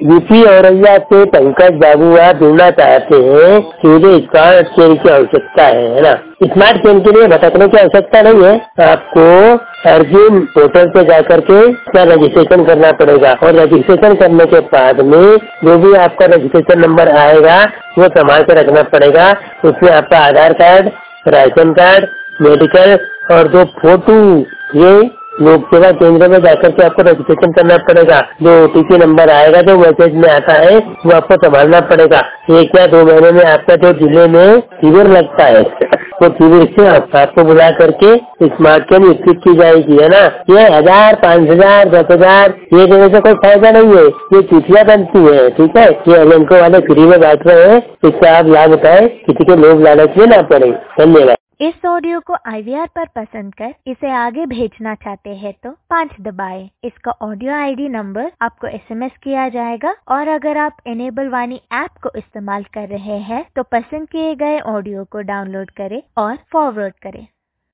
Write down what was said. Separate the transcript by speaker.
Speaker 1: UP Auraiya से पंकज बाबू आप जुड़ना चाहते हैं कि मुझे स्मार्ट चेन की आवश्यकता है ना। स्मार्ट चेन के लिए भटकने की आवश्यकता नहीं है, आपको अर्जुन पोर्टल पे जाकर के इसका रजिस्ट्रेशन करना पड़ेगा और रजिस्ट्रेशन करने के बाद में जो भी आपका रजिस्ट्रेशन नंबर आएगा वो संभाल के रखना पड़ेगा। उसमें आपका Aadhaar card, ration card, medical और 2 फोटो, ये लोक सेवा केंद्र में जाकर के आपको रजिस्ट्रेशन करना पड़ेगा। जो OTP नंबर आएगा जो मैसेज में आता है वो आपको संभालना पड़ेगा। 1 या 2 महीने में आपका जो जिले में शिविर लगता है वो शिविर से आपको बुला करके स्मार्ट चेन विकसित की जाएगी, है ना। ये 1000, 5000, 10,000 ये देने से कोई फायदा नहीं है, ये चिट्ठियाँ बनती है, ठीक है। ये एलेंको वाले फ्री में बांट रहे हैं, इसका आप लाभ उठाए, किसी के लोभ लालच में ना पड़े। धन्यवाद।
Speaker 2: इस ऑडियो को IVR पर पसंद कर इसे आगे भेजना चाहते हैं तो 5 दबाएं। इसका ऑडियो ID नंबर आपको SMS किया जाएगा और अगर आप इनेबल वाणी ऐप को इस्तेमाल कर रहे हैं तो पसंद किए गए ऑडियो को डाउनलोड करें और फॉरवर्ड करें।